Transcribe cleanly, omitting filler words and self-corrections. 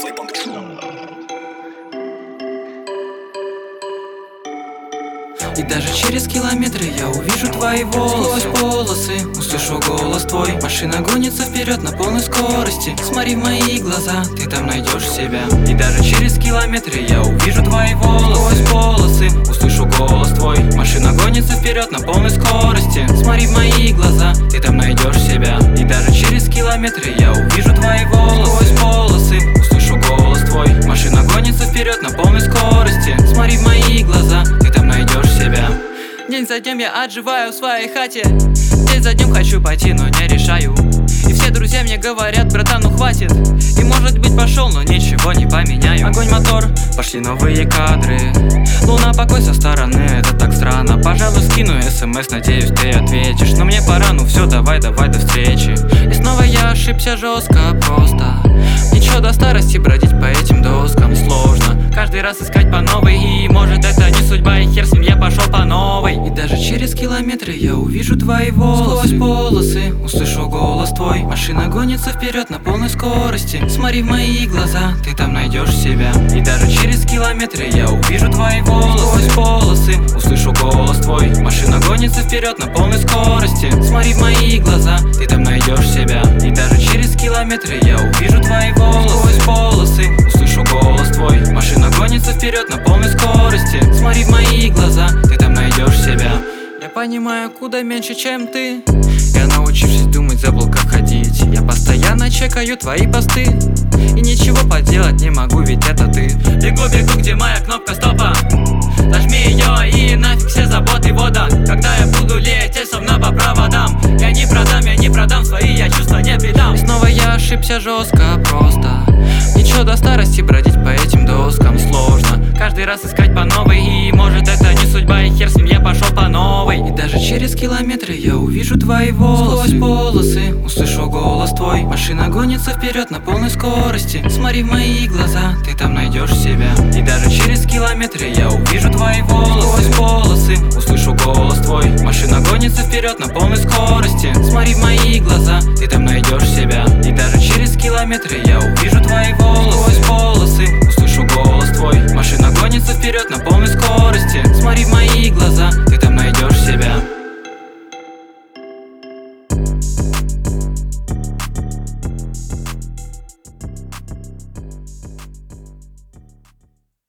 И даже через километры я увижу твои волосы. Сквозь полосы услышу голос твой. Машина гонится вперед на полной скорости. Смотри в мои глаза, ты там найдешь себя. И даже через километры я увижу твои волосы. Сквозь полосы услышу голос твой. Машина гонится вперед на полной скорости. Смотри в мои глаза, ты там найдешь себя. И даже через километры я увижу твои волосы. Сквозь полосы услышу голос твой. Машина гонится вперед на полной скорости. Смотри в мои глаза, ты там найдешь себя. День за днем я отживаю в своей хате. День за днем хочу пойти, но не решаю. И все друзья мне говорят: братан, ну хватит. И может быть пошел, но ничего не поменяю. Огонь, мотор, пошли новые кадры. Луна, покой со стороны, это так странно. Пожалуй, скину смс, надеюсь, ты ответишь. Но мне пора, ну все, давай, до встречи. И снова я ошибся жестко, просто. Ничего, до старости бродить по этим доскам сложно. Каждый раз искать по новой. И может это не судьба, и хер с ним, я пошел по новой. И даже через километры я увижу твои волосы. Сквозь полосы услышу голос твой. Машина гонится вперед на полной скорости. Смотри в мои глаза, ты там найдешь себя. И даже через километры я увижу твои волосы. Сквозь полосы услышу голос твой. Машина гонится вперед на полной скорости. Смотри в мои глаза, ты там найдешь себя. И даже через километры я увижу твои волосы. Сквозь полосы услышу голос твой. Машина гонится вперед на полной скорости. Смотри в мои глаза, ты там найдешь себя. Я понимаю куда меньше, чем ты. Я, научившись думать, забыл, как ходить. Я постоянно чекаю твои посты. И ничего поделать не могу, ведь это ты. Бегу, где моя кнопка стопа. Нажми ее и нафиг все заботы, вода. Когда я буду лететь, словно по проводам. Я не продам свои, я чувства не предам. И снова я ошибся жестко, просто. Ничего, до старости бродить по этим доскам сложно. Каждый раз искать по новой. И может это не судьба, и хер с ним, я пошел по новой. И даже через километры я увижу твои волосы. Сквозь полосы услышу голос твой. Машина гонится вперед на полной скорости. Смотри в мои глаза, ты там найдешь себя. И даже через километры я увижу твои волосы. Сквозь полосы услышу голос твой. Машина гонится вперед на полной скорости. Смотри в мои глаза, ты там найдешь себя. И даже через километры я увижу твои волосы. Сквозь полосы услышу голос твой. Машина гонится вперед на полной скорости. Смотри в мои глаза,